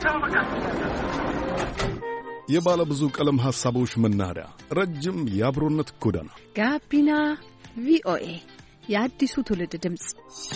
የባለ ብዙ ቀለም ሐሳቦች መናኸሪያ ረጅም የአብሮነት ጎዳና ጋቢና ቪኦኤ የአዲሱ ትውልድ ድምጽ።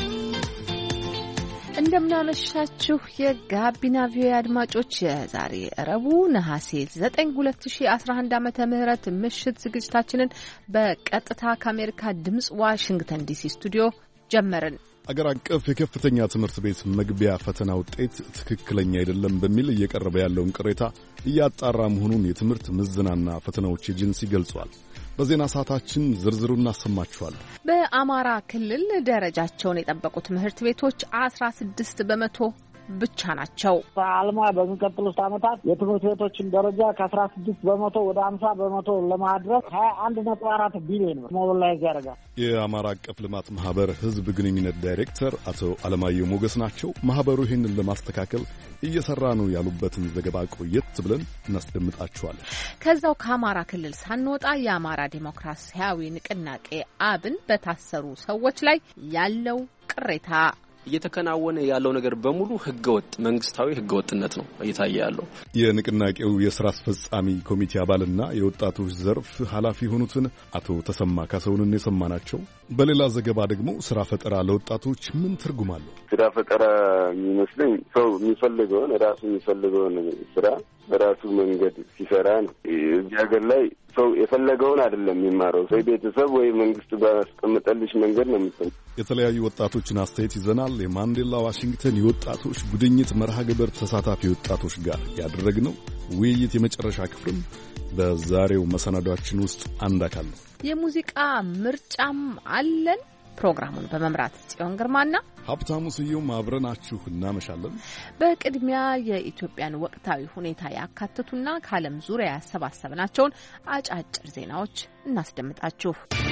እንደምናመሻችሁ የጋቢና ቪኦኤ አድማጮች፣ የዛሬ ረቡዕ ነሐሴ 9 2011 ዓመተ ምህረት ምሽት ዝግጅታችንን በቀጥታ ከአሜሪካ ድምጽ ዋሽንግተን ዲሲ ስቱዲዮ ጀመርን። አገር አቀፍ የከፍተኛ ትምህርት ቤት መግቢያ ፈተና ውጤት ትክክለኛ አይደለም በሚል እየቀረበ ያለውን ቅሬታ እያጣራ መሆኑን የትምህርት ምዘናና ፈተናዎች ኤጀንሲ ገልጿል። በዜና ሰዓታችን ዝርዝሩ እናሰማችኋለን። በአማራ ክልል ደረጃቸውን የጠበቁ ትምህርት ቤቶች 16 በመቶ ብቻ ናቸው። አልማ በሚቀጥሉት ዓመታት የትምህርት ቤቶችን ደረጃ ከ16 በመቶ ወደ 50 በመቶ ለማድረስ 21.4 ቢሊዮን ብር ሞቢላይዝ ያደርጋል። የአማራ አቀፍ ልማት ማህበር ህዝብ ግንኙነት ዳይሬክተር አቶ አለማየሁ ሞገስ ናቸው። ማህበሩ ይህንን ለማስተካከል እየሰራ ነው ያሉበትን ዘገባ ቆየት ብለን እናስደምጣችኋለን። ከዛው ከአማራ ክልል ሳንወጣ የአማራ ዲሞክራሲያዊ ንቅናቄ አብን በታሰሩ ሰዎች ላይ ያለው ቅሬታ እየተከናወነ ያለው ነገር በሙሉ ህገወጥ መንግስታዊ ህገወጥነት ነው እየታየ ያለው። የንቅናቄው የሥራ አስፈጻሚ ኮሚቴ አባልና የወጣቶች ዘርፍ ኃላፊ የሆኑትን አቶ ተሰማ ካሰውንን የሰማናቸው። በሌላ ዘገባ ደግሞ ስራ ፈጠራ ለወጣቶች ምን ትርጉም አለው? ስራ ፈጠራ የሚመስለኝ ሰው የሚፈልገውን ራሱ የሚፈልገውን ስራ በራሱ መንገድ ሲሰራ ነው። እዚህ ሀገር ላይ ሰው የፈለገውን አይደለም የሚማረው። ሰው ቤተሰብ ወይ መንግስት ባስቀመጠልሽ መንገድ ነው የሚሰራው። የተለያዩ ወጣቶችን አስተያየት ይዘናል። የማንዴላ ዋሽንግተን የወጣቶች ጉድኝት መርሃ ግብር ተሳታፊ ወጣቶች ጋር ያደረግነው ውይይት የመጨረሻ ክፍልም በዛሬው መሰናዷችን ውስጥ አንድ አካል ነው። የሙዚቃ ምርጫም አለን። ፕሮግራሙን በመምራት ጽዮን ግርማና ሀብታሙ ስዩም አብረናችሁ እናመሻለን። በቅድሚያ የኢትዮጵያን ወቅታዊ ሁኔታ ያካተቱና ከዓለም ዙሪያ ያሰባሰብናቸውን አጫጭር ዜናዎች እናስደምጣችሁ።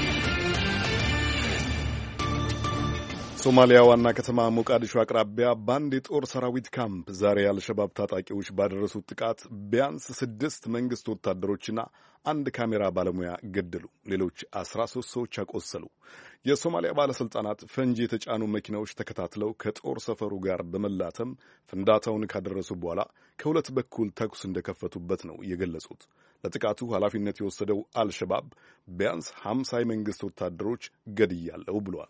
ሶማሊያ ዋና ከተማ ሞቃዲሾ አቅራቢያ በአንድ የጦር ሰራዊት ካምፕ ዛሬ የአልሸባብ ታጣቂዎች ባደረሱት ጥቃት ቢያንስ 6 መንግስት ወታደሮችና አንድ ካሜራ ባለሙያ ገደሉ። ሌሎች 13 ሰዎች አቆሰሉ። የሶማሊያ ባለስልጣናት ፈንጂ የተጫኑ መኪናዎች ተከታትለው ከጦር ሰፈሩ ጋር በመላተም ፍንዳታውን ካደረሱ በኋላ ከሁለት በኩል ተኩስ እንደከፈቱበት ነው የገለጹት። ለጥቃቱ ኃላፊነት የወሰደው አልሸባብ ቢያንስ 50 የመንግስት ወታደሮች ገድያለሁ ብሏል።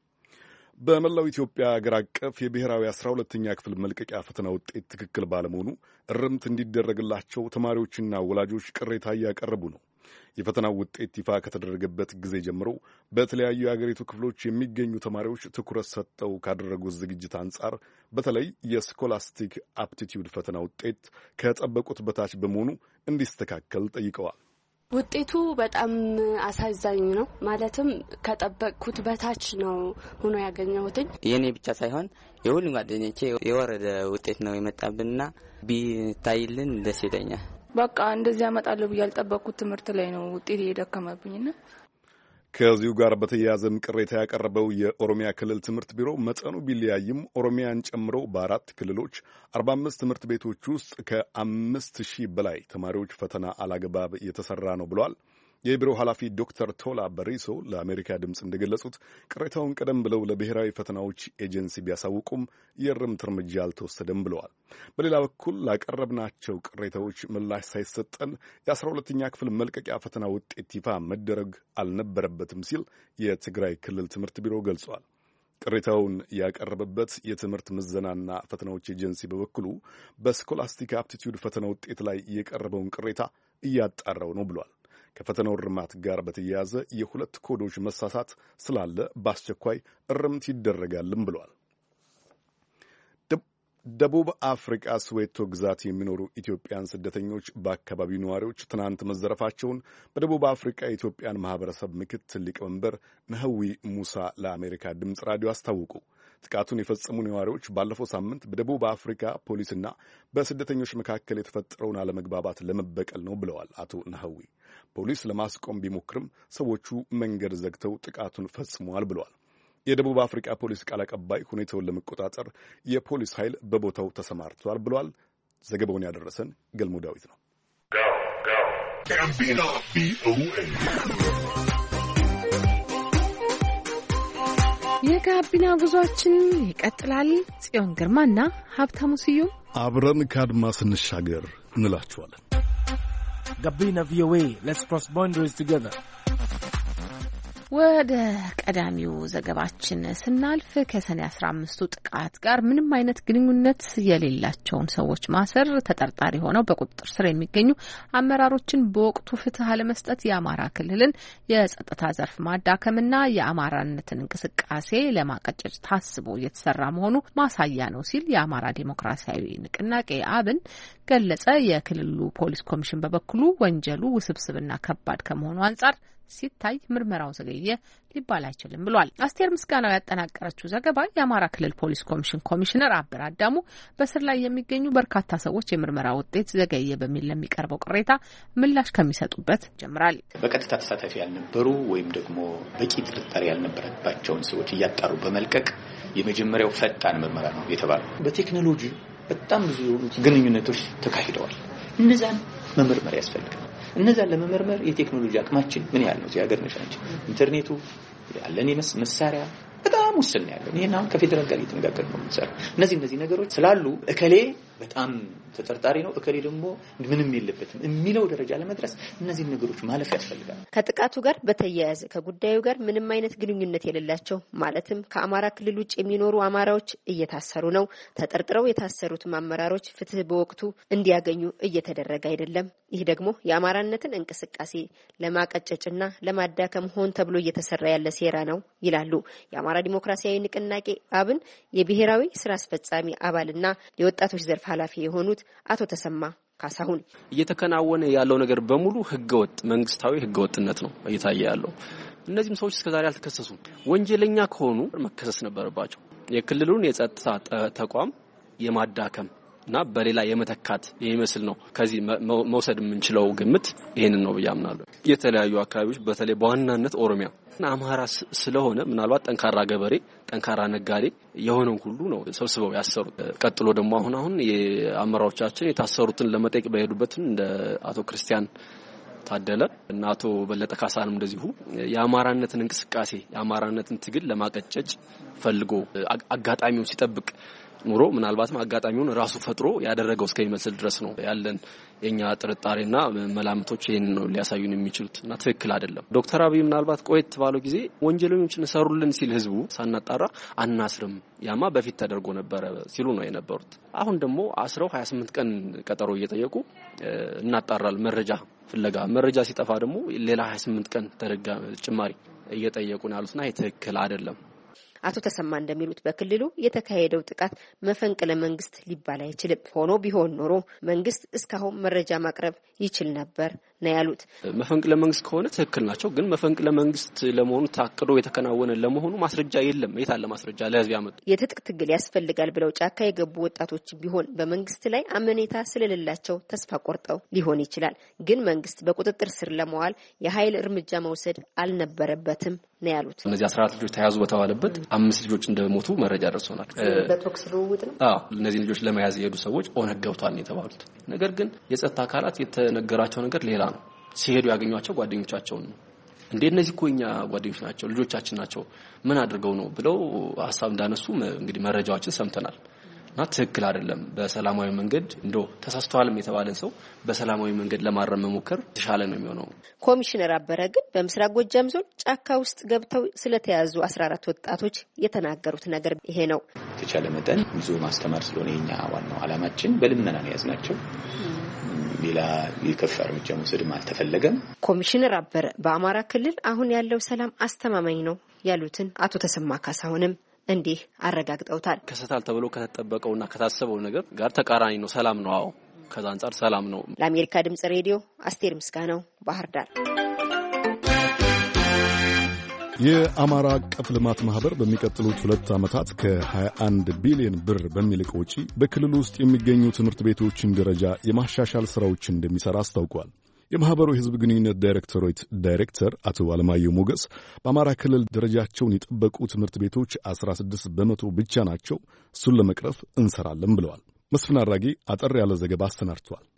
በመላው ኢትዮጵያ አገር አቀፍ የብሔራዊ 12ኛ ክፍል መልቀቂያ ፈተና ውጤት ትክክል ባለመሆኑ እርምት እንዲደረግላቸው ተማሪዎችና ወላጆች ቅሬታ እያቀረቡ ነው። የፈተናው ውጤት ይፋ ከተደረገበት ጊዜ ጀምሮ በተለያዩ የአገሪቱ ክፍሎች የሚገኙ ተማሪዎች ትኩረት ሰጥተው ካደረጉት ዝግጅት አንጻር በተለይ የስኮላስቲክ አፕቲቲዩድ ፈተና ውጤት ከጠበቁት በታች በመሆኑ እንዲስተካከል ጠይቀዋል። ውጤቱ በጣም አሳዛኝ ነው። ማለትም ከጠበቅኩት በታች ነው ሆኖ ያገኘሁት። የኔ ብቻ ሳይሆን የሁሉም ጓደኞቼ የወረደ ውጤት ነው የመጣብንና ቢታይልን ደስ ይለኛል። በቃ እንደዚህ ያመጣለሁ ብዬ ያልጠበቅኩት ትምህርት ላይ ነው ውጤት እየደከመብኝና ከዚሁ ጋር በተያያዘም ቅሬታ ያቀረበው የኦሮሚያ ክልል ትምህርት ቢሮ መጠኑ ቢለያይም ኦሮሚያን ጨምሮ በ4 ክልሎች 45 ትምህርት ቤቶች ውስጥ ከ5000 በላይ ተማሪዎች ፈተና አላግባብ የተሰራ ነው ብሏል። የቢሮው ኃላፊ ዶክተር ቶላ በሪሶ ለአሜሪካ ድምፅ እንደገለጹት ቅሬታውን ቀደም ብለው ለብሔራዊ ፈተናዎች ኤጀንሲ ቢያሳውቁም የእርምት እርምጃ አልተወሰደም ብለዋል። በሌላ በኩል ላቀረብናቸው ቅሬታዎች ምላሽ ሳይሰጠን የ12ኛ ክፍል መልቀቂያ ፈተና ውጤት ይፋ መደረግ አልነበረበትም ሲል የትግራይ ክልል ትምህርት ቢሮ ገልጿል። ቅሬታውን ያቀረበበት የትምህርት ምዘናና ፈተናዎች ኤጀንሲ በበኩሉ በስኮላስቲክ አፕቲቲዩድ ፈተና ውጤት ላይ የቀረበውን ቅሬታ እያጣራው ነው ብሏል። ከፈተናው እርማት ጋር በተያያዘ የሁለት ኮዶች መሳሳት ስላለ በአስቸኳይ እርምት ይደረጋልም ብሏል። ደቡብ አፍሪካ ስዌቶ ግዛት የሚኖሩ ኢትዮጵያን ስደተኞች በአካባቢው ነዋሪዎች ትናንት መዘረፋቸውን በደቡብ አፍሪካ የኢትዮጵያን ማህበረሰብ ምክትል ሊቀመንበር ነህዊ ሙሳ ለአሜሪካ ድምፅ ራዲዮ አስታወቁ። ጥቃቱን የፈጸሙ ነዋሪዎች ባለፈው ሳምንት በደቡብ አፍሪካ ፖሊስና በስደተኞች መካከል የተፈጠረውን አለመግባባት ለመበቀል ነው ብለዋል አቶ ነህዊ። ፖሊስ ለማስቆም ቢሞክርም ሰዎቹ መንገድ ዘግተው ጥቃቱን ፈጽመዋል ብለዋል። የደቡብ አፍሪካ ፖሊስ ቃል አቀባይ ሁኔታውን ለመቆጣጠር የፖሊስ ኃይል በቦታው ተሰማርቷል ብለዋል። ዘገባውን ያደረሰን ገልሞ ዳዊት ነው። የጋቢና ጉዟችን ይቀጥላል። ጽዮን ግርማና ሀብታሙ ስዩም አብረን ከአድማስ እንሻገር እንላችኋለን። ጋቢና ቪኦኤ ሌትስ ክሮስ ባውንደሪስ ቱጌዘር። ወደ ቀዳሚው ዘገባችን ስናልፍ ከሰኔ 15ቱ ጥቃት ጋር ምንም አይነት ግንኙነት የሌላቸውን ሰዎች ማሰር፣ ተጠርጣሪ ሆነው በቁጥጥር ስር የሚገኙ አመራሮችን በወቅቱ ፍትህ አለመስጠት የአማራ ክልልን የጸጥታ ዘርፍ ማዳከምና የአማራነትን እንቅስቃሴ ለማቀጨጭ ታስቦ እየተሰራ መሆኑ ማሳያ ነው ሲል የአማራ ዲሞክራሲያዊ ንቅናቄ አብን ገለጸ። የክልሉ ፖሊስ ኮሚሽን በበኩሉ ወንጀሉ ውስብስብና ከባድ ከመሆኑ አንጻር ሲታይ ምርመራው ዘገየ ሊባል አይችልም ብሏል። አስቴር ምስጋናው ያጠናቀረችው ዘገባ የአማራ ክልል ፖሊስ ኮሚሽን ኮሚሽነር አበራ አዳሙ በስር ላይ የሚገኙ በርካታ ሰዎች የምርመራ ውጤት ዘገየ በሚል ለሚቀርበው ቅሬታ ምላሽ ከሚሰጡበት ጀምራል። በቀጥታ ተሳታፊ ያልነበሩ ወይም ደግሞ በቂ ጥርጣሬ ያልነበረባቸውን ሰዎች እያጣሩ በመልቀቅ የመጀመሪያው ፈጣን ምርመራ ነው የተባለው። በቴክኖሎጂ በጣም ብዙ ግንኙነቶች ተካሂደዋል። እነዛን መመርመር ያስፈልጋል። እነዛን ለመመርመር የቴክኖሎጂ አቅማችን ምን ያህል ነው? ሀገር ነሻችን ኢንተርኔቱ ያለን መሳሪያ በጣም ውስን ያለው ይሄን አሁን ከፌደራል ጋር እየተነጋገርን ነው የምንሰራው። እነዚህ ነገሮች ስላሉ እከሌ በጣም ተጠርጣሪ ነው እከሌ ደግሞ ምንም የለበትም የሚለው ደረጃ ለመድረስ እነዚህ ነገሮች ማለፍ ያስፈልጋል። ከጥቃቱ ጋር በተያያዘ ከጉዳዩ ጋር ምንም አይነት ግንኙነት የሌላቸው ማለትም ከአማራ ክልል ውጭ የሚኖሩ አማራዎች እየታሰሩ ነው። ተጠርጥረው የታሰሩት አመራሮች ፍትህ በወቅቱ እንዲያገኙ እየተደረገ አይደለም። ይህ ደግሞ የአማራነትን እንቅስቃሴ ለማቀጨጭና ለማዳከም ሆን ተብሎ እየተሰራ ያለ ሴራ ነው ይላሉ የአማራ ዲሞክራሲያዊ ንቅናቄ አብን የብሔራዊ ስራ አስፈጻሚ አባልና የወጣቶች ዘርፍ ኃላፊ የሆኑት አቶ ተሰማ ካሳሁን። እየተከናወነ ያለው ነገር በሙሉ ህገወጥ መንግስታዊ ህገወጥነት ነው እየታየ ያለው። እነዚህም ሰዎች እስከዛሬ አልተከሰሱም። ወንጀለኛ ከሆኑ መከሰስ ነበረባቸው። የክልሉን የጸጥታ ተቋም የማዳከም እና በሌላ የመተካት የሚመስል ነው። ከዚህ መውሰድ የምንችለው ግምት ይሄንን ነው ብያምናለሁ። የተለያዩ አካባቢዎች በተለይ በዋናነት ኦሮሚያ አማራ ስለሆነ ምናልባት ጠንካራ ገበሬ ጠንካራ ነጋዴ የሆነው ሁሉ ነው ሰብስበው ያሰሩት። ቀጥሎ ደግሞ አሁን የአመራሮቻችን የታሰሩትን ለመጠየቅ በሄዱበት እንደ አቶ ክርስቲያን ታደለ እና አቶ በለጠ ካሳንም እንደዚሁ የአማራነትን እንቅስቃሴ የአማራነትን ትግል ለማቀጨጭ ፈልጎ አጋጣሚውን ሲጠብቅ ኑሮ ምናልባትም አጋጣሚውን ራሱ ፈጥሮ ያደረገው እስከሚመስል ድረስ ነው ያለን የኛ ጥርጣሬና መላምቶች ይሄን ነው ሊያሳዩን የሚችሉት እና ትክክል አይደለም። ዶክተር አብይ ምናልባት ቆየት ባለው ጊዜ ወንጀለኞችን ሰሩልን ሲል ህዝቡ ሳናጣራ አናስርም ያማ በፊት ተደርጎ ነበር ሲሉ ነው የነበሩት። አሁን ደግሞ አስረው 28 ቀን ቀጠሮ እየጠየቁ እናጣራል መረጃ ሲጠፋ ደግሞ ሌላ 28 ቀን ተደጋ ጭማሪ እየጠየቁ ነው ያሉትና ይሄ ትክክል አይደለም። አቶ ተሰማ እንደሚሉት በክልሉ የተካሄደው ጥቃት መፈንቅለ መንግስት ሊባል አይችልም። ሆኖ ቢሆን ኖሮ መንግስት እስካሁን መረጃ ማቅረብ ይችል ነበር ነው ያሉት። መፈንቅለ መንግስት ከሆነ ትክክል ናቸው። ግን መፈንቅለ መንግስት ለመሆኑ ታቅዶ የተከናወነ ለመሆኑ ማስረጃ የለም። የታለ ማስረጃ ለህዝብ ያመጡ? የትጥቅ ትግል ያስፈልጋል ብለው ጫካ የገቡ ወጣቶች ቢሆን በመንግስት ላይ አመኔታ ስለሌላቸው ተስፋ ቆርጠው ሊሆን ይችላል። ግን መንግስት በቁጥጥር ስር ለማዋል የኃይል እርምጃ መውሰድ አልነበረበትም ነው ያሉት። እነዚህ 14 ልጆች ተያዙ በተባለበት 5 ልጆች እንደሞቱ መረጃ ደርሶናል። በቶክስ ልውውጥ ነው። እነዚህ ልጆች ለመያዝ የሄዱ ሰዎች ኦነግ ገብቷል የተባሉት። ነገር ግን የጸጥታ አካላት የተነገራቸው ነገር ሌላ ነው። ሲሄዱ ያገኟቸው ጓደኞቻቸውን ነው። እነዚህ እኮ የኛ ጓደኞች ናቸው፣ ልጆቻችን ናቸው፣ ምን አድርገው ነው ብለው ሐሳብ እንዳነሱ እንግዲህ መረጃዎችን ሰምተናል። እና ትክክል አይደለም። በሰላማዊ መንገድ ተሳስተዋልም የተባለን ሰው በሰላማዊ መንገድ ለማረም መሞከር ተሻለ ነው የሚሆነው። ኮሚሽነር አበረ ግን በምስራቅ ጎጃም ዞን ጫካ ውስጥ ገብተው ስለተያዙ 14 ወጣቶች የተናገሩት ነገር ይሄ ነው። የተቻለ መጠን ብዙ ማስተማር ስለሆነ የኛ ዋናው ዓላማችን በልመና ነው ያዝናቸው። ሌላ የከፋ እርምጃ መውሰድም አልተፈለገም። ኮሚሽነር አበረ በአማራ ክልል አሁን ያለው ሰላም አስተማማኝ ነው ያሉትን አቶ ተሰማ ካሳሁንም እንዲህ አረጋግጠውታል። ከሰታል ተብሎ ከተጠበቀውና ከታሰበው ነገር ጋር ተቃራኒ ነው። ሰላም ነው። አዎ ከዛ አንፃር ሰላም ነው። ለአሜሪካ ድምጽ ሬዲዮ አስቴር ምስጋናው ባህር ዳር። የአማራ አቀፍ ልማት ማህበር በሚቀጥሉት 2 ዓመታት ከ21 ቢሊዮን ብር በሚልቅ ወጪ በክልሉ ውስጥ የሚገኙ ትምህርት ቤቶችን ደረጃ የማሻሻል ሥራዎችን እንደሚሠራ አስታውቋል። የማህበሩ የህዝብ ግንኙነት ዳይሬክቶሬት ዳይሬክተር አቶ አለማየሁ ሞገስ በአማራ ክልል ደረጃቸውን የጠበቁ ትምህርት ቤቶች 16 በመቶ ብቻ ናቸው፣ እሱን ለመቅረፍ እንሰራለን ብለዋል። መስፍን አራጌ አጠር ያለ ዘገባ አሰናድቷል።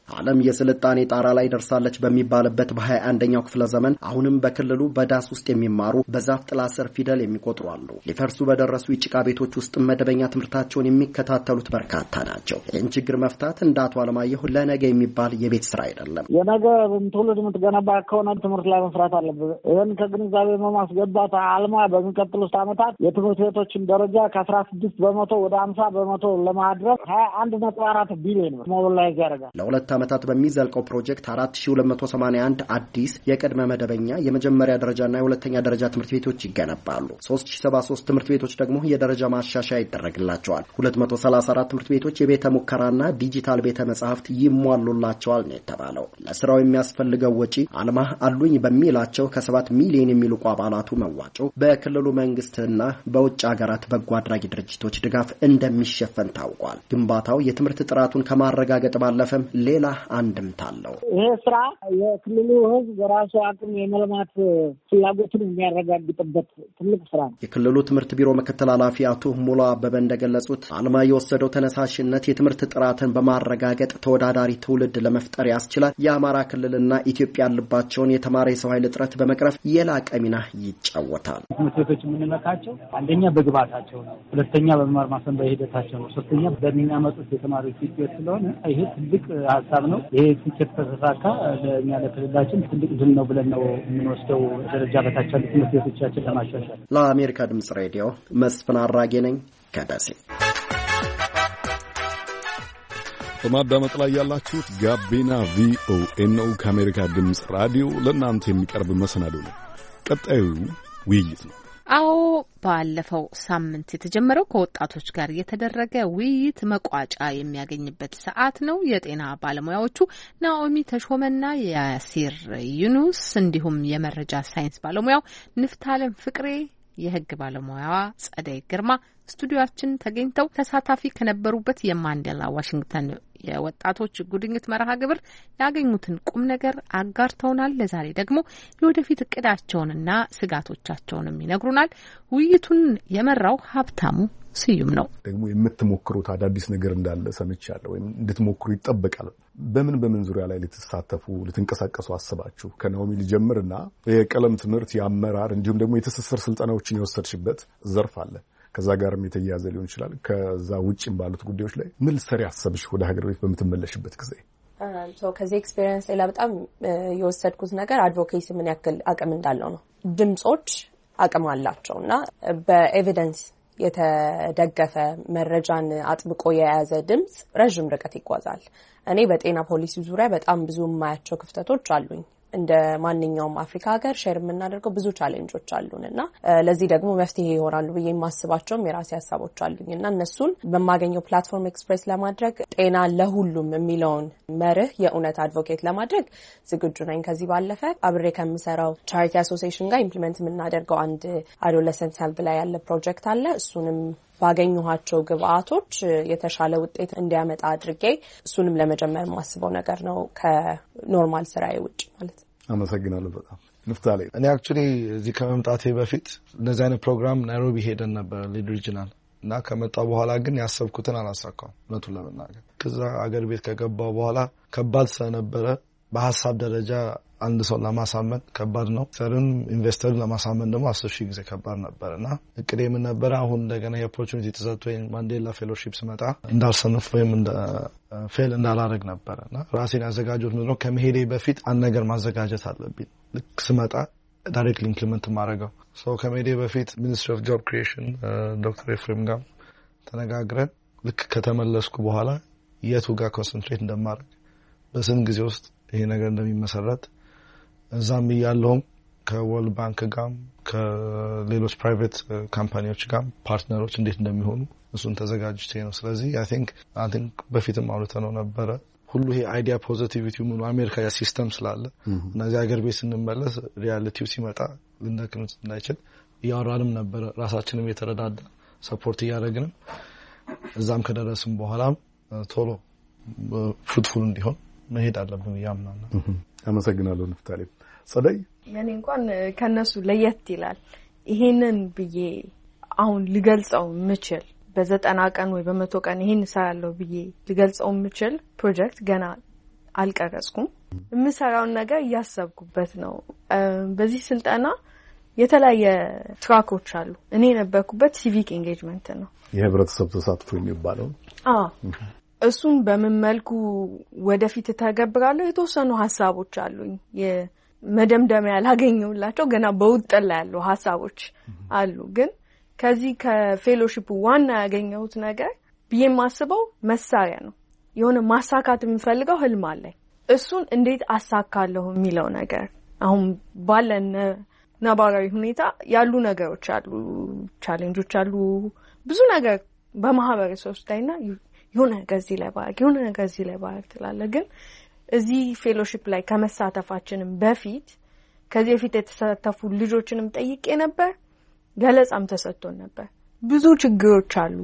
ዓለም የስልጣኔ ጣራ ላይ ደርሳለች በሚባልበት በ21ኛው ክፍለ ዘመን አሁንም በክልሉ በዳስ ውስጥ የሚማሩ በዛፍ ጥላ ስር ፊደል የሚቆጥሩ አሉ። ሊፈርሱ በደረሱ የጭቃ ቤቶች ውስጥ መደበኛ ትምህርታቸውን የሚከታተሉት በርካታ ናቸው። ይህን ችግር መፍታት እንደ አቶ አለማየሁ ለነገ የሚባል የቤት ስራ አይደለም። የነገ ትውልድ የምትገነባ ከሆነ ትምህርት ላይ መስራት አለብህ። ይህን ከግንዛቤ በማስገባት አልማ በሚቀጥሉት ዓመታት የትምህርት ቤቶችን ደረጃ ከ16 በመቶ ወደ 50 በመቶ ለማድረስ 21.4 ቢሊዮን ብር ሞቢላይዝ ያደርጋል። ለ2 ዓመታት በሚዘልቀው ፕሮጀክት 4281 አዲስ የቅድመ መደበኛ የመጀመሪያ ደረጃና የሁለተኛ ደረጃ ትምህርት ቤቶች ይገነባሉ። 3073 ትምህርት ቤቶች ደግሞ የደረጃ ማሻሻያ ይደረግላቸዋል። 234 ትምህርት ቤቶች የቤተ ሙከራና ዲጂታል ቤተ መጻሕፍት ይሟሉላቸዋል ነው የተባለው። ለስራው የሚያስፈልገው ወጪ አልማ አሉኝ በሚላቸው ከ7 ሚሊዮን የሚልቁ አባላቱ መዋጮ በክልሉ መንግስትና በውጭ ሀገራት በጎ አድራጊ ድርጅቶች ድጋፍ እንደሚሸፈን ታውቋል። ግንባታው የትምህርት ጥራቱን ከማረጋገጥ ባለፈም ሌላ አንድምታ አለው። ይሄ ስራ የክልሉ ህዝብ በራሱ አቅም የመልማት ፍላጎቱን የሚያረጋግጥበት ትልቅ ስራ ነው። የክልሉ ትምህርት ቢሮ ምክትል ኃላፊ አቶ ሙላ አበበ እንደገለጹት አልማ የወሰደው ተነሳሽነት የትምህርት ጥራትን በማረጋገጥ ተወዳዳሪ ትውልድ ለመፍጠር ያስችላል። የአማራ ክልልና ኢትዮጵያ ያለባቸውን የተማረ የሰው ኃይል እጥረት በመቅረፍ የላቀ ሚና ይጫወታል። ትምህርት ቤቶች የምንመካቸው አንደኛ በግብዓታቸው ነው፣ ሁለተኛ በመማር ማስተማር ሂደታቸው ነው፣ ሶስተኛ በሚያመጡት የተማሪዎች ውጤት ስለሆነ ይሄ ትልቅ ሀሳብ ነው። ይሄ ስኬት ተሳካ ለእኛ ለክልላችን ትልቅ ድል ነው ብለን ነው የምንወስደው። ደረጃ በታች ያሉ ትምህርት ቤቶቻችን ለማሻሻል። ለአሜሪካ ድምጽ ሬዲዮ መስፍን አራጌ ነኝ ከደሴ። በማዳመጥ ላይ ያላችሁት ጋቢና ቪኦኤ ነው። ከአሜሪካ ድምጽ ራዲዮ ለእናንተ የሚቀርብ መሰናዶ ነው። ቀጣዩ ውይይት ነው። አዎ ባለፈው ሳምንት የተጀመረው ከወጣቶች ጋር የተደረገ ውይይት መቋጫ የሚያገኝበት ሰዓት ነው። የጤና ባለሙያዎቹ ናኦሚ ተሾመና ያሲር ዩኑስ እንዲሁም የመረጃ ሳይንስ ባለሙያው ንፍታለም ፍቅሬ፣ የህግ ባለሙያዋ ጸደይ ግርማ ስቱዲዮአችን ተገኝተው ተሳታፊ ከነበሩበት የማንዴላ ዋሽንግተን የወጣቶች ጉድኝት መርሃ ግብር ያገኙትን ቁም ነገር አጋርተውናል። ለዛሬ ደግሞ የወደፊት እቅዳቸውንና ስጋቶቻቸውንም ይነግሩናል። ውይይቱን የመራው ሀብታሙ ስዩም ነው። ደግሞ የምትሞክሩት አዳዲስ ነገር እንዳለ ሰምቻለሁ፣ ወይም እንድትሞክሩ ይጠበቃል። በምን ዙሪያ ላይ ልትሳተፉ ልትንቀሳቀሱ አስባችሁ? ከናኦሚ ልጀምርና የቀለም ትምህርት የአመራር እንዲሁም ደግሞ የትስስር ስልጠናዎችን የወሰድሽበት ዘርፍ አለ። ከዛ ጋርም የተያያዘ ሊሆን ይችላል። ከዛ ውጭም ባሉት ጉዳዮች ላይ ምን ልትሰሪ አሰብሽ ወደ ሀገር ቤት በምትመለሽበት ጊዜ? ከዚህ ኤክስፔሪየንስ ሌላ በጣም የወሰድኩት ነገር አድቮኬሲ ምን ያክል አቅም እንዳለው ነው። ድምጾች አቅም አላቸው እና በኤቪደንስ የተደገፈ መረጃን አጥብቆ የያዘ ድምጽ ረጅም ርቀት ይጓዛል። እኔ በጤና ፖሊሲ ዙሪያ በጣም ብዙ የማያቸው ክፍተቶች አሉኝ። እንደ ማንኛውም አፍሪካ ሀገር ሼር የምናደርገው ብዙ ቻሌንጆች አሉንና ለዚህ ደግሞ መፍትሄ ይሆናሉ ብዬ የማስባቸውም የራሴ ሀሳቦች አሉኝና እነሱን በማገኘው ፕላትፎርም ኤክስፕሬስ ለማድረግ ጤና ለሁሉም የሚለውን መርህ የእውነት አድቮኬት ለማድረግ ዝግጁ ነኝ። ከዚህ ባለፈ አብሬ ከምሰራው ቻሪቲ አሶሲዬሽን ጋር ኢምፕሊመንት የምናደርገው አንድ አዶለሰንት ሄልዝ ላይ ያለ ፕሮጀክት አለ። እሱንም ባገኘኋቸው ግብአቶች የተሻለ ውጤት እንዲያመጣ አድርጌ እሱንም ለመጀመር የማስበው ነገር ነው ከኖርማል ስራዬ ውጭ ማለት ነው። አመሰግናለሁ በጣም ንፍታሌ። እኔ አክቹሊ እዚህ ከመምጣቴ በፊት እንደዚህ አይነት ፕሮግራም ናይሮቢ ሄደን ነበር ሊድ ሪጂናል እና ከመጣው በኋላ ግን ያሰብኩትን አላሳካም እውነቱን ለመናገር። ከዛ አገር ቤት ከገባው በኋላ ከባድ ስለነበረ በሐሳብ ደረጃ አንድ ሰው ለማሳመን ከባድ ነው። ሰርን ኢንቨስተር ለማሳመን ደግሞ 10,000 ጊዜ ከባድ ነበርና እቅዴ ምን ነበር? አሁን እንደገና የኦፖርቹኒቲ ተሰጥቶኝ ማንዴላ ፌሎሺፕ ስመጣ እንዳልሰንፍ ወይም ፌል እንዳላረግ ነበርና ራሴን ያዘጋጀሁት ምንድነው ከመሄዴ በፊት አንድ ነገር ማዘጋጀት አለብኝ። ልክ ስመጣ ዳይሬክትሊ ኢምፕሊመንት ማድረገው ከመሄዴ በፊት ሚኒስትሪ ኦፍ ጆብ ክሪኤሽን ዶክተር ኤፍሬም ጋር ተነጋግረን ልክ ከተመለስኩ በኋላ የቱ ጋር ኮንሰንትሬት እንደማድረግ በስንት ጊዜ ውስጥ ይሄ ነገር እንደሚመሰረት እዛም ያለውም ከወርልድ ባንክ ጋር ከሌሎች ፕራይቬት ካምፓኒዎች ጋር ፓርትነሮች እንዴት እንደሚሆኑ እሱን ተዘጋጅቼ ነው። ስለዚህ አይ ቲንክ በፊትም አውርተነው ነበረ ሁሉ ይሄ አይዲያ ፖዚቲቪቲ ሙሉ አሜሪካ ያ ሲስተም ስላለ እነዚህ ሀገር ቤት ስንመለስ ሪያሊቲው ሲመጣ ልንደክምት እንዳይችል ያወራንም ነበር። ራሳችንም የተረዳዳ ሰፖርት እያደረግንም እዛም ከደረስም በኋላም ቶሎ ፍሩትፉል እንዲሆን መሄድ አለብን ያምናለሁ። አመሰግናለሁ ንፍታሌ። ጸደይ እኔ እንኳን ከነሱ ለየት ይላል። ይሄንን ብዬ አሁን ልገልጸው ምችል በ90 ቀን ወይ በ100 ቀን ይሄን ሰራለው ብዬ ልገልጸው ምችል ፕሮጀክት ገና አልቀረጽኩም። የምሰራውን ነገር እያሰብኩበት ነው። በዚህ ስልጠና የተለያየ ትራኮች አሉ። እኔ የነበርኩበት ሲቪክ ኤንጌጅመንት ነው፣ የህብረተሰብ ተሳትፎ የሚባለው። እሱን በምን መልኩ ወደፊት ተገብራለሁ? የተወሰኑ ሀሳቦች አሉኝ። የመደምደሚያ ያላገኘሁላቸው ገና በውጥን ላይ ያሉ ሀሳቦች አሉ። ግን ከዚህ ከፌሎሺፕ ዋና ያገኘሁት ነገር ብዬ የማስበው መሳሪያ ነው። የሆነ ማሳካት የምፈልገው ህልም አለኝ። እሱን እንዴት አሳካለሁ የሚለው ነገር አሁን ባለን ነባራዊ ሁኔታ ያሉ ነገሮች አሉ፣ ቻሌንጆች አሉ፣ ብዙ ነገር በማህበረሰብ ውስጥ ላይና የሆነ ነገር እዚህ ላይ ባርክ የሆነ ነገር እዚህ ላይ ባርክ ትላለህ። ግን እዚህ ፌሎሺፕ ላይ ከመሳተፋችንም በፊት ከዚህ በፊት የተሳተፉ ልጆችንም ጠይቄ ነበር፣ ገለጻም ተሰጥቶን ነበር። ብዙ ችግሮች አሉ፣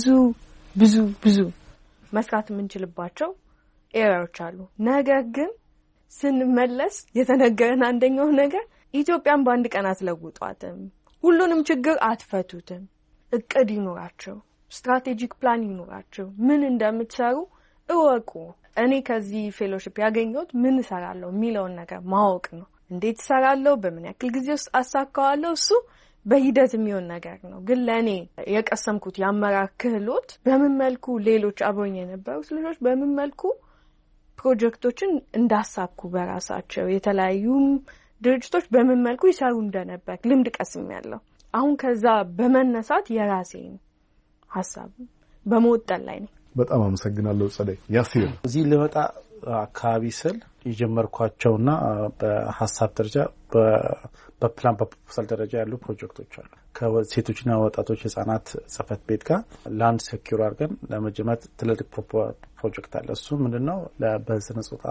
ብዙ መስራት የምንችልባቸው ኤሪያዎች አሉ። ነገር ግን ስንመለስ የተነገረን አንደኛው ነገር ኢትዮጵያን በአንድ ቀን አትለውጧትም፣ ሁሉንም ችግር አትፈቱትም፣ እቅድ ይኖራቸው፣ ስትራቴጂክ ፕላን ይኖራቸው፣ ምን እንደምትሰሩ እወቁ። እኔ ከዚህ ፌሎሺፕ ያገኘሁት ምን እሰራለሁ የሚለውን ነገር ማወቅ ነው። እንዴት እሰራለሁ፣ በምን ያክል ጊዜ ውስጥ አሳካዋለሁ፣ እሱ በሂደት የሚሆን ነገር ነው። ግን ለኔ የቀሰምኩት የአመራር ክህሎት በምን መልኩ ሌሎች አብሮኝ የነበሩት ልጆች በምን መልኩ ፕሮጀክቶችን እንዳሳኩ በራሳቸው የተለያዩ ድርጅቶች በምን መልኩ ይሰሩ እንደነበር ልምድ ቀስሜያለሁ። አሁን ከዛ በመነሳት የራሴን ሀሳብ በመወጠን ላይ ነኝ። በጣም አመሰግናለሁ ጸደይ። ያሲር እዚህ ልመጣ አካባቢ ስል የጀመርኳቸውና በሀሳብ ደረጃ በፕላን በፕሮፖዛል ደረጃ ያሉ ፕሮጀክቶች አሉ። ከሴቶችና ወጣቶች ህጻናት ጽህፈት ቤት ጋር ላንድ ሴኩር አድርገን ለመጀመር ትልቅ ፕሮጀክት አለ። እሱ ምንድነው? በስነ ጾታ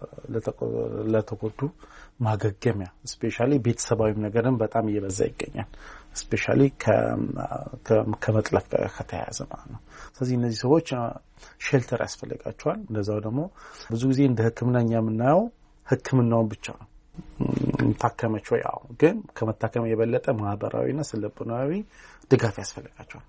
ለተጎዱ ማገገሚያ ስፔሻሊ ቤተሰባዊም ነገርን በጣም እየበዛ ይገኛል። ስፔሻሊ ከመጥለፍ ጋር ከተያያዘ ማለት ነው። ስለዚህ እነዚህ ሰዎች ሼልተር ያስፈልጋቸዋል። እንደዛው ደግሞ ብዙ ጊዜ እንደ ሕክምና የምናየው ሕክምናውን ብቻ ነው። ታከመች ወይ? አዎ። ግን ከመታከም የበለጠ ማህበራዊና ስነልቦናዊ ድጋፍ ያስፈልጋቸዋል።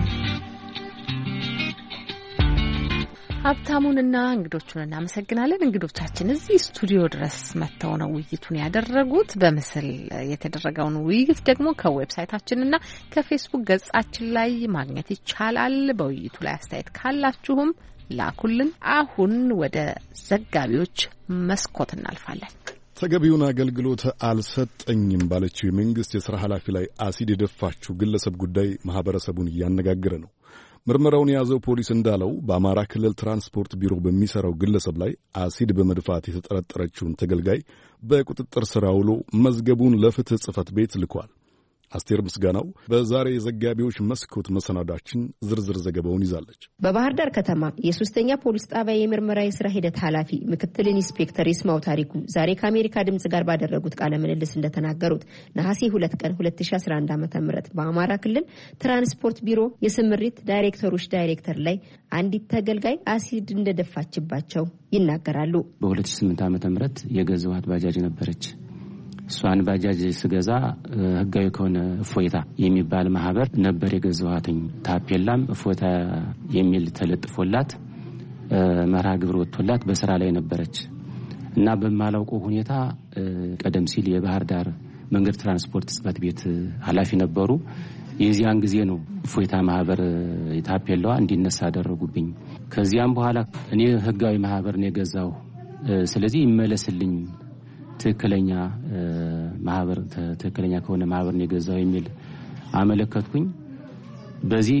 ሀብታሙንና እንግዶቹን እናመሰግናለን። እንግዶቻችን እዚህ ስቱዲዮ ድረስ መጥተው ነው ውይይቱን ያደረጉት። በምስል የተደረገውን ውይይት ደግሞ ከዌብሳይታችንና ከፌስቡክ ገጻችን ላይ ማግኘት ይቻላል። በውይይቱ ላይ አስተያየት ካላችሁም ላኩልን። አሁን ወደ ዘጋቢዎች መስኮት እናልፋለን። ተገቢውን አገልግሎት አልሰጠኝም ባለችው የመንግስት የሥራ ኃላፊ ላይ አሲድ የደፋችው ግለሰብ ጉዳይ ማህበረሰቡን እያነጋገረ ነው። ምርመራውን የያዘው ፖሊስ እንዳለው በአማራ ክልል ትራንስፖርት ቢሮ በሚሰራው ግለሰብ ላይ አሲድ በመድፋት የተጠረጠረችውን ተገልጋይ በቁጥጥር ስር አውሎ መዝገቡን ለፍትህ ጽሕፈት ቤት ልኳል። አስቴር ምስጋናው በዛሬ የዘጋቢዎች መስኮት መሰናዳችን ዝርዝር ዘገባውን ይዛለች። በባህር ዳር ከተማ የሶስተኛ ፖሊስ ጣቢያ የምርመራ የሥራ ሂደት ኃላፊ ምክትል ኢንስፔክተር ይስማው ታሪኩ ዛሬ ከአሜሪካ ድምጽ ጋር ባደረጉት ቃለ ምልልስ እንደተናገሩት ነሐሴ 2 ቀን 2011 ዓ.ም በአማራ ክልል ትራንስፖርት ቢሮ የስምሪት ዳይሬክተሮች ዳይሬክተር ላይ አንዲት ተገልጋይ አሲድ እንደደፋችባቸው ይናገራሉ። በ2008 ዓ.ም የገዛኋት ባጃጅ ነበረች። እሷን ባጃጅ ስገዛ ህጋዊ ከሆነ እፎይታ የሚባል ማህበር ነበር የገዛኋትኝ። ታፔላም እፎይታ የሚል ተለጥፎላት መርሃ ግብር ወጥቶላት በስራ ላይ ነበረች እና በማላውቀው ሁኔታ ቀደም ሲል የባህር ዳር መንገድ ትራንስፖርት ጽሕፈት ቤት ኃላፊ ነበሩ። የዚያን ጊዜ ነው እፎይታ ማህበር ታፔላዋ እንዲነሳ አደረጉብኝ። ከዚያም በኋላ እኔ ህጋዊ ማህበር ነው የገዛው፣ ስለዚህ ይመለስልኝ ትክክለኛ ማህበር ትክክለኛ ከሆነ ማህበር ነው የገዛው የሚል አመለከትኩኝ። በዚህ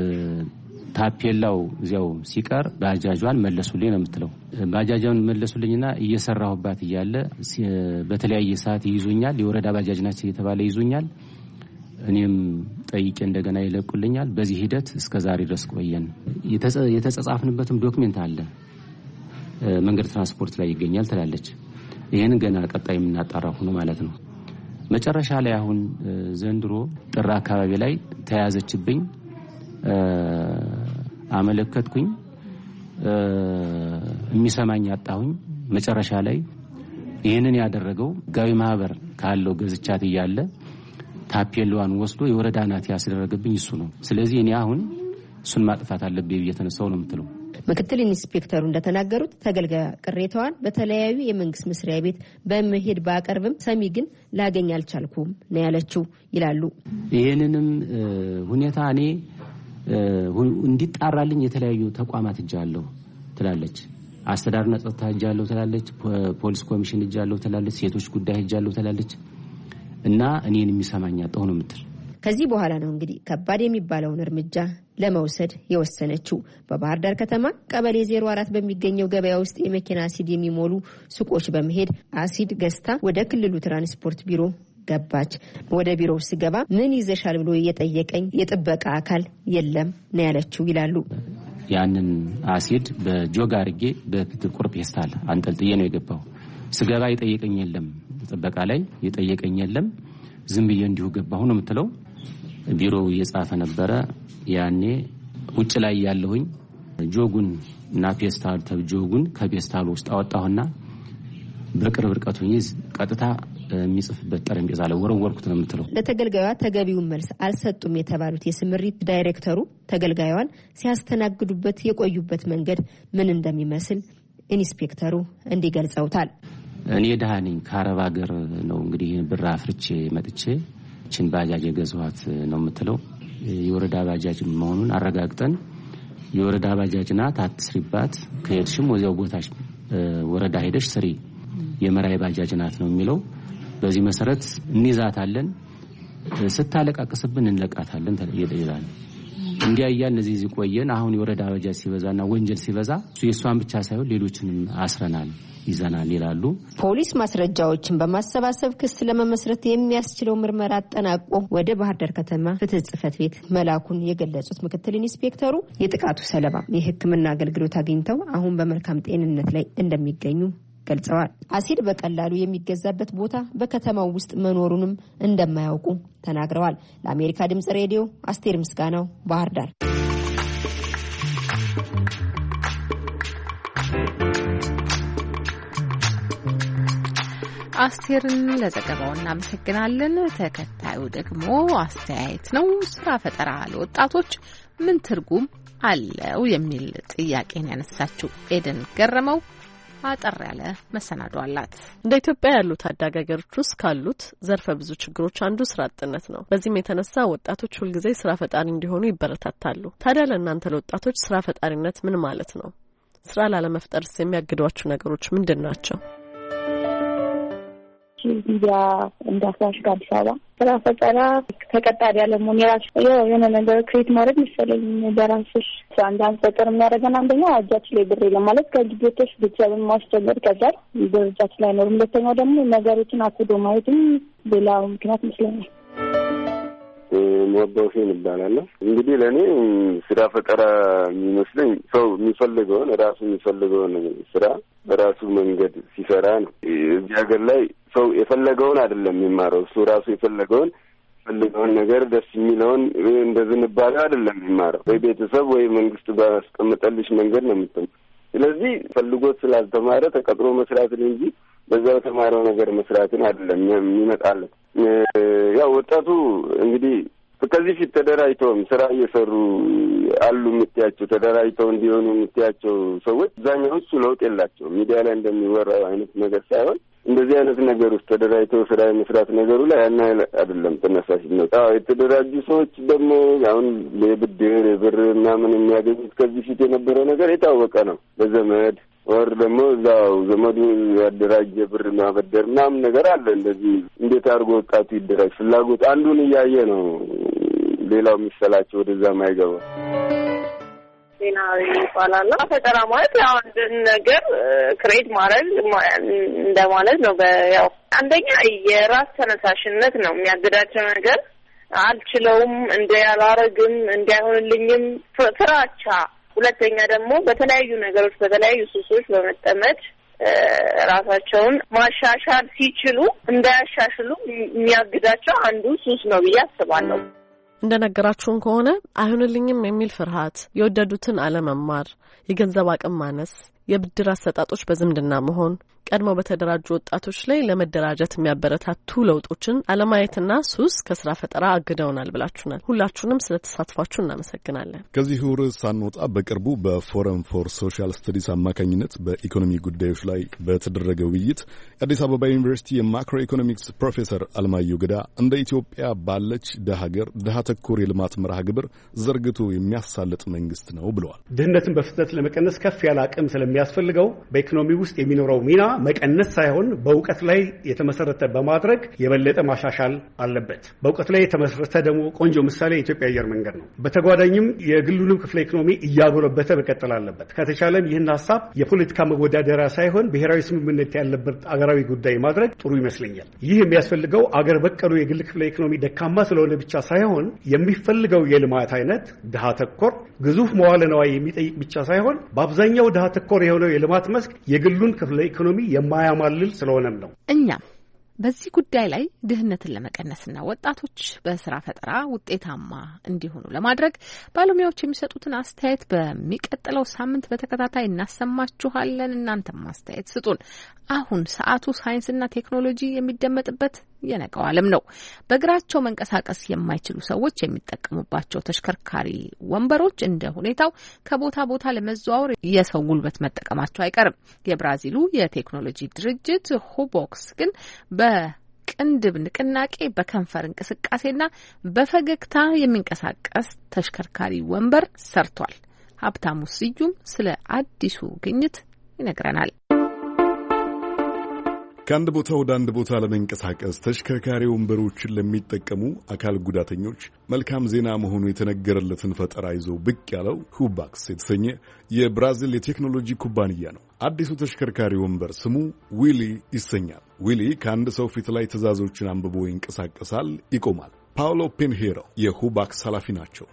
ታፔላው እዚያው ሲቀር ባጃጇን መለሱልኝ ነው የምትለው። ባጃጇን መለሱልኝና እየሰራሁባት እያለ በተለያየ ሰዓት ይይዙኛል። የወረዳ ባጃጅ ናቸው እየተባለ ይዙኛል። እኔም ጠይቄ እንደገና ይለቁልኛል። በዚህ ሂደት እስከዛሬ ድረስ ቆየን። የተጻጻፍንበትም ዶክመንት አለ፣ መንገድ ትራንስፖርት ላይ ይገኛል ትላለች። ይሄን ገና ቀጣይ የምናጣራው ሆኖ ማለት ነው። መጨረሻ ላይ አሁን ዘንድሮ ጥር አካባቢ ላይ ተያዘችብኝ። አመለከትኩኝ፣ የሚሰማኝ አጣሁኝ። መጨረሻ ላይ ይሄንን ያደረገው ጋዊ ማህበር ካለው ገዝቻት እያለ ታፔላዋን ወስዶ የወረዳ ናት ያስደረገብኝ እሱ ነው። ስለዚህ እኔ አሁን እሱን ማጥፋት አለብኝ ብዬ ተነሳው ነው የምትለው። ምክትል ኢንስፔክተሩ እንደተናገሩት ተገልጋዩ ቅሬታዋን በተለያዩ የመንግስት መስሪያ ቤት በመሄድ ባቀርብም ሰሚ ግን ላገኝ አልቻልኩም ነው ያለችው ይላሉ። ይሄንንም ሁኔታ እኔ እንዲጣራልኝ የተለያዩ ተቋማት እጃለሁ ትላለች። አስተዳደርና ጸጥታ እጃለሁ ትላለች። ፖሊስ ኮሚሽን እጃለሁ ትላለች። ሴቶች ጉዳይ እጃለሁ ትላለች እና እኔን የሚሰማኝ አጣው ነው የምትል። ከዚህ በኋላ ነው እንግዲህ ከባድ የሚባለውን እርምጃ ለመውሰድ የወሰነችው። በባህር ዳር ከተማ ቀበሌ 04 በሚገኘው ገበያ ውስጥ የመኪና አሲድ የሚሞሉ ሱቆች በመሄድ አሲድ ገዝታ ወደ ክልሉ ትራንስፖርት ቢሮ ገባች። ወደ ቢሮው ሲገባ ምን ይዘሻል ብሎ የጠየቀኝ የጥበቃ አካል የለም ነው ያለችው ይላሉ። ያንን አሲድ በጆግ አርጌ በጥቁር ፔስታል አንጠልጥዬ ነው የገባው። ስገባ የጠየቀኝ የለም፣ ጥበቃ ላይ የጠየቀኝ የለም። ዝም ብዬ እንዲሁ ገባሁ ነው የምትለው። ቢሮው እየጻፈ ነበረ። ያኔ ውጭ ላይ ያለሁኝ ጆጉን እና ፔስታል ተብጆጉን ከፔስታሉ ውስጥ አወጣሁና በቅርብ ርቀት ሆኜ ቀጥታ የሚጽፍበት ጠረጴዛ ላይ ወረወርኩት ነው የምትለው። ለተገልጋዩዋ ተገቢውን መልስ አልሰጡም የተባሉት የስምሪት ዳይሬክተሩ ተገልጋዩዋን ሲያስተናግዱበት የቆዩበት መንገድ ምን እንደሚመስል ኢንስፔክተሩ እንዲገልጸውታል። እኔ ደሃ ነኝ፣ ከአረብ ሀገር ነው እንግዲህ ብር አፍርቼ መጥቼ ችን ባጃጅ የገዛኋት ነው የምትለው። የወረዳ ባጃጅ መሆኑን አረጋግጠን የወረዳ ባጃጅ ናት አትስሪባት፣ ከሄድሽም ወዲያው ቦታሽ ወረዳ ሄደሽ ስሪ፣ የመራይ ባጃጅ ናት ነው የሚለው። በዚህ መሰረት እንይዛታለን፣ ስታለቃቅስብን እንለቃታለን ይላል። እንዲያያ እነዚህ ቆየን። አሁን የወረዳ ባጃጅ ሲበዛና ወንጀል ሲበዛ የሷን ብቻ ሳይሆን ሌሎችንም አስረናል ይዘናል ይላሉ። ፖሊስ ማስረጃዎችን በማሰባሰብ ክስ ለመመስረት የሚያስችለው ምርመራ አጠናቆ ወደ ባህር ዳር ከተማ ፍትህ ጽሕፈት ቤት መላኩን የገለጹት ምክትል ኢንስፔክተሩ የጥቃቱ ሰለባ የሕክምና አገልግሎት አግኝተው አሁን በመልካም ጤንነት ላይ እንደሚገኙ ገልጸዋል። አሲድ በቀላሉ የሚገዛበት ቦታ በከተማው ውስጥ መኖሩንም እንደማያውቁ ተናግረዋል። ለአሜሪካ ድምጽ ሬዲዮ አስቴር ምስጋናው ባህር ዳር። አስቴርን ለዘገባው እናመሰግናለን። ተከታዩ ደግሞ አስተያየት ነው። ስራ ፈጠራ ለወጣቶች ምን ትርጉም አለው የሚል ጥያቄን ያነሳችው ኤደን ገረመው አጠር ያለ መሰናዶ አላት። እንደ ኢትዮጵያ ያሉ ታዳጊ ሀገሮች ውስጥ ካሉት ዘርፈ ብዙ ችግሮች አንዱ ስራ አጥነት ነው። በዚህም የተነሳ ወጣቶች ሁልጊዜ ስራ ፈጣሪ እንዲሆኑ ይበረታታሉ። ታዲያ ለእናንተ ለወጣቶች ስራ ፈጣሪነት ምን ማለት ነው? ስራ ላለመፍጠርስ የሚያግዷችሁ ነገሮች ምንድን ናቸው? ሚዲያ እንዳስላሽ ከአዲስ አበባ ስራ ፈጠራ ተቀጣሪ ያለመሆን የራሱ የሆነ ነገር ክሬት ማድረግ መሰለኝ በራስሽ አንዳንድ ፈጠር የሚያደርገን አንደኛ እጃችን ላይ ብር የለም ማለት ከግዴቶች ቤተሰብን ማስቸገር ከዛል በእጃችን ላይ አይኖርም። ሁለተኛው ደግሞ ነገሮችን አክዶ ማየትም ሌላው ምክንያት ይመስለኛል። ሞባውሽን ይባላል። እንግዲህ ለኔ ስራ ፈጠራ የሚመስለኝ ሰው የሚፈልገውን ራሱ የሚፈልገውን ስራ በራሱ መንገድ ሲሰራ ነው። እዚህ ሀገር ላይ ሰው የፈለገውን አይደለም የሚማረው። እሱ ራሱ የፈለገውን ነገር ደስ የሚለውን እንደ ዝንባሌ አይደለም የሚማረው። ወይ ቤተሰብ ወይ መንግስት ባስቀመጠልሽ መንገድ ነው የምትማረው። ስለዚህ ፈልጎት ስላልተማረ ተቀጥሮ መስራትን እንጂ በዛው ተማረው ነገር መስራትን አይደለም የሚመጣለት። ያው ወጣቱ እንግዲህ ከዚህ ፊት ተደራጅተውም ስራ እየሰሩ አሉ የምትያቸው ተደራጅተው እንዲሆኑ የምትያቸው ሰዎች አብዛኛዎቹ ለውጥ የላቸውም። ሚዲያ ላይ እንደሚወራው አይነት ነገር ሳይሆን እንደዚህ አይነት ነገር ውስጥ ተደራጅተው ስራ የመስራት ነገሩ ላይ ያን አይደለም ተነሳሽነት። የተደራጁ ሰዎች ደግሞ አሁን የብድር የብር ምናምን የሚያገኙት ከዚህ ፊት የነበረው ነገር የታወቀ ነው። በዘመድ ወር ደግሞ እዛው ዘመዱ ያደራጀ ብር ማበደር ምናምን ነገር አለ። እንደዚህ እንዴት አድርጎ ወጣቱ ይደራጅ? ፍላጎት አንዱን እያየ ነው ሌላው የሚሰላቸው ወደዛ ማይገባ። ዜና ይባላል። ፈጠራ ማለት ያው አንድ ነገር ክሬት ማድረግ እንደማለት ነው። ያው አንደኛ የራስ ተነሳሽነት ነው የሚያግዳቸው ነገር አልችለውም፣ እንዲያላረግም፣ እንዲያሆንልኝም ፍራቻ። ሁለተኛ ደግሞ በተለያዩ ነገሮች በተለያዩ ሱሶች በመጠመድ ራሳቸውን ማሻሻል ሲችሉ እንዳያሻሽሉ የሚያግዳቸው አንዱ ሱስ ነው ብዬ አስባለሁ። እንደነገራችሁን ከሆነ አይሆንልኝም የሚል ፍርሃት፣ የወደዱትን አለመማር፣ የገንዘብ አቅም ማነስ፣ የብድር አሰጣጦች በዝምድና መሆን፣ ቀድሞ በተደራጁ ወጣቶች ላይ ለመደራጀት የሚያበረታቱ ለውጦችን አለማየትና ሱስ ከስራ ፈጠራ አግደውናል ብላችሁናል። ሁላችሁንም ስለተሳትፏችሁ እናመሰግናለን። ከዚህ ርዕስ ሳንወጣ በቅርቡ በፎረም ፎር ሶሻል ስተዲስ አማካኝነት በኢኮኖሚ ጉዳዮች ላይ በተደረገ ውይይት የአዲስ አበባ ዩኒቨርሲቲ የማክሮ ኢኮኖሚክስ ፕሮፌሰር አለማየሁ ገዳ እንደ ኢትዮጵያ ባለች ደሃ ሀገር ደሃ ተኮር የልማት መርሃ ግብር ዘርግቶ የሚያሳልጥ መንግስት ነው ብለዋል። ድህነትን በፍጥነት ለመቀነስ ከፍ ያለ አቅም ስለሚያስፈልገው በኢኮኖሚ ውስጥ የሚኖረው ሚና መቀነስ ሳይሆን በእውቀት ላይ የተመሰረተ በማድረግ የበለጠ ማሻሻል አለበት። በእውቀት ላይ የተመሰረተ ደግሞ ቆንጆ ምሳሌ የኢትዮጵያ አየር መንገድ ነው። በተጓዳኝም የግሉንም ክፍለ ኢኮኖሚ እያጎለበተ መቀጠል አለበት። ከተቻለም ይህን ሀሳብ የፖለቲካ መወዳደሪያ ሳይሆን ብሔራዊ ስምምነት ያለበት አገራዊ ጉዳይ ማድረግ ጥሩ ይመስለኛል። ይህ የሚያስፈልገው አገር በቀሉ የግል ክፍለ ኢኮኖሚ ደካማ ስለሆነ ብቻ ሳይሆን የሚፈልገው የልማት አይነት ድሃ ተኮር ግዙፍ መዋለ ነዋይ የሚጠይቅ ብቻ ሳይሆን በአብዛኛው ድሃ ተኮር የሆነው የልማት መስክ የግሉን ክፍለ ኢኮኖሚ የማያማልል ስለሆነም ነው። እኛም በዚህ ጉዳይ ላይ ድህነትን ለመቀነስና ወጣቶች በስራ ፈጠራ ውጤታማ እንዲሆኑ ለማድረግ ባለሙያዎች የሚሰጡትን አስተያየት በሚቀጥለው ሳምንት በተከታታይ እናሰማችኋለን። እናንተም አስተያየት ስጡን። አሁን ሰዓቱ ሳይንስና ቴክኖሎጂ የሚደመጥበት የነገው ዓለም ነው። በእግራቸው መንቀሳቀስ የማይችሉ ሰዎች የሚጠቀሙባቸው ተሽከርካሪ ወንበሮች እንደ ሁኔታው ከቦታ ቦታ ለመዘዋወር የሰው ጉልበት መጠቀማቸው አይቀርም። የብራዚሉ የቴክኖሎጂ ድርጅት ሁቦክስ ግን በቅንድብ ንቅናቄ፣ በከንፈር እንቅስቃሴና በፈገግታ የሚንቀሳቀስ ተሽከርካሪ ወንበር ሰርቷል። ሀብታሙ ስዩም ስለ አዲሱ ግኝት ይነግረናል። ከአንድ ቦታ ወደ አንድ ቦታ ለመንቀሳቀስ ተሽከርካሪ ወንበሮችን ለሚጠቀሙ አካል ጉዳተኞች መልካም ዜና መሆኑ የተነገረለትን ፈጠራ ይዞ ብቅ ያለው ሁባክስ የተሰኘ የብራዚል የቴክኖሎጂ ኩባንያ ነው። አዲሱ ተሽከርካሪ ወንበር ስሙ ዊሊ ይሰኛል። ዊሊ ከአንድ ሰው ፊት ላይ ትዕዛዞችን አንብቦ ይንቀሳቀሳል፣ ይቆማል። ፓውሎ ፔንሄሮ የሁባክስ ኃላፊ ናቸው።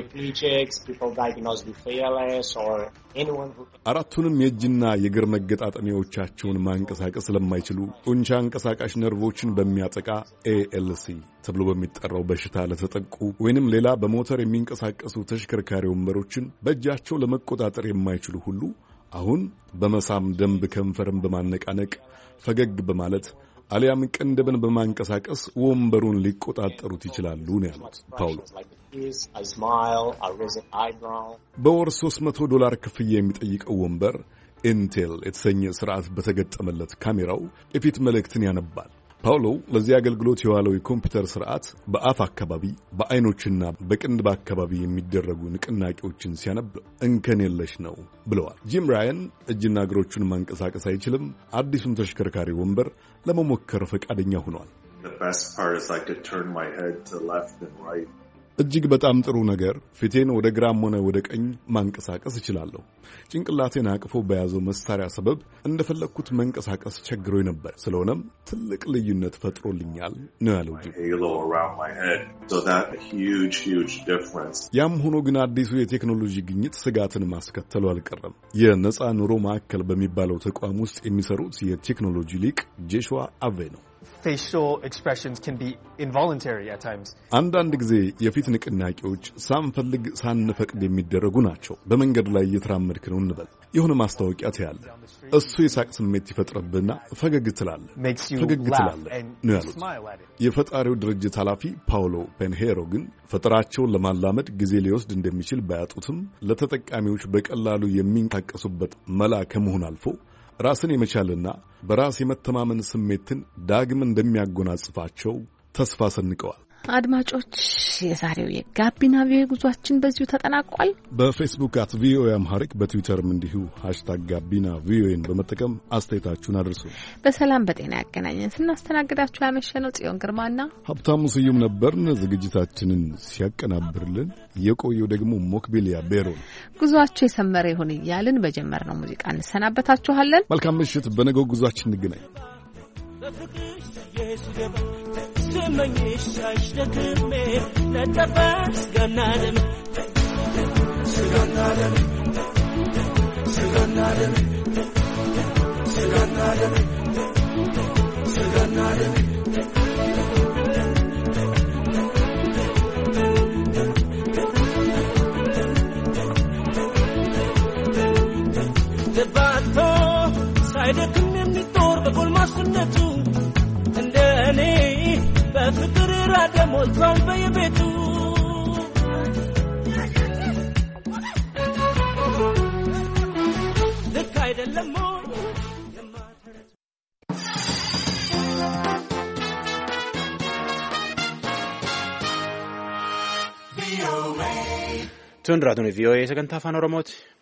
አራቱንም የእጅና የእግር መገጣጠሚያዎቻቸውን ማንቀሳቀስ ስለማይችሉ ጡንቻ አንቀሳቃሽ ነርቮችን በሚያጠቃ ኤኤልሲ ተብሎ በሚጠራው በሽታ ለተጠቁ ወይንም ሌላ በሞተር የሚንቀሳቀሱ ተሽከርካሪ ወንበሮችን በእጃቸው ለመቆጣጠር የማይችሉ ሁሉ አሁን በመሳም ደንብ ከንፈርን በማነቃነቅ ፈገግ በማለት አሊያም ቅንድብን በማንቀሳቀስ ወንበሩን ሊቆጣጠሩት ይችላሉ ነው ያሉት ፓውሎ። በወር $300 ክፍያ የሚጠይቀው ወንበር ኢንቴል የተሰኘ ስርዓት በተገጠመለት ካሜራው የፊት መልእክትን ያነባል። ፓውሎ ለዚህ አገልግሎት የዋለው የኮምፒውተር ስርዓት በአፍ አካባቢ፣ በአይኖችና በቅንድብ አካባቢ የሚደረጉ ንቅናቄዎችን ሲያነብ እንከን የለሽ ነው ብለዋል። ጂም ራያን እጅና እግሮቹን ማንቀሳቀስ አይችልም። አዲሱን ተሽከርካሪ ወንበር ለመሞከር ፈቃደኛ ሆኗል። እጅግ በጣም ጥሩ ነገር ፊቴን ወደ ግራም ሆነ ወደ ቀኝ ማንቀሳቀስ እችላለሁ። ጭንቅላቴን አቅፎ በያዘው መሳሪያ ሰበብ እንደፈለግኩት መንቀሳቀስ ቸግሮኝ ነበር። ስለሆነም ትልቅ ልዩነት ፈጥሮልኛል ነው ያለው። ያም ሆኖ ግን አዲሱ የቴክኖሎጂ ግኝት ስጋትን ማስከተሉ አልቀረም። የነጻ ኑሮ ማዕከል በሚባለው ተቋም ውስጥ የሚሰሩት የቴክኖሎጂ ሊቅ ጄሹዋ አቬ ነው። አንዳንድ ጊዜ የፊት ንቅናቄዎች ሳንፈልግ ሳንፈቅድ የሚደረጉ ናቸው። በመንገድ ላይ እየተራመድክ ነው እንበል፣ የሆነ ማስታወቂያ ታያለ። እሱ የሳቅ ስሜት ይፈጥርብና ፈገግ ትላለህ ነው ያሉት። የፈጣሪው ድርጅት ኃላፊ ፓውሎ ፔንሄሮ ግን ፈጠራቸውን ለማላመድ ጊዜ ሊወስድ እንደሚችል ባያጡትም ለተጠቃሚዎች በቀላሉ የሚንቀሳቀሱበት መላ ከመሆን አልፎ ራስን የመቻልና በራስ የመተማመን ስሜትን ዳግም እንደሚያጎናጽፋቸው ተስፋ ሰንቀዋል። አድማጮች፣ የዛሬው የጋቢና ቪኦኤ ጉዟችን በዚሁ ተጠናቋል። በፌስቡክ @ቪኦኤ አምሃሪክ በትዊተርም እንዲሁ #ጋቢና ቪኦኤን በመጠቀም አስተያየታችሁን አድርሱ። በሰላም በጤና ያገናኘን። ስናስተናግዳችሁ ያመሸነው ጽዮን ግርማና ሀብታሙ ስዩም ነበርን። ዝግጅታችንን ሲያቀናብርልን የቆየው ደግሞ ሞክቢሊያ ቤሮ። ጉዟችሁ የሰመረ ይሁን እያልን በጀመርነው ሙዚቃ እንሰናበታችኋለን። መልካም ምሽት። በነገው ጉዟችን እንገናኝ። ስመኝሽ አሽደክሜ ነጠፈስ ገናለም ስገናለም ስገናለም ስገናለም ስገናለም ልባት ሳይደክም የሚጦር በጎልማስነቱ እንደ እኔ በፍቅር ራደ ሞልቷል በየቤቱ ልክ አይደለም Tun raadiyoo VOA sagantaa afaan Oromooti.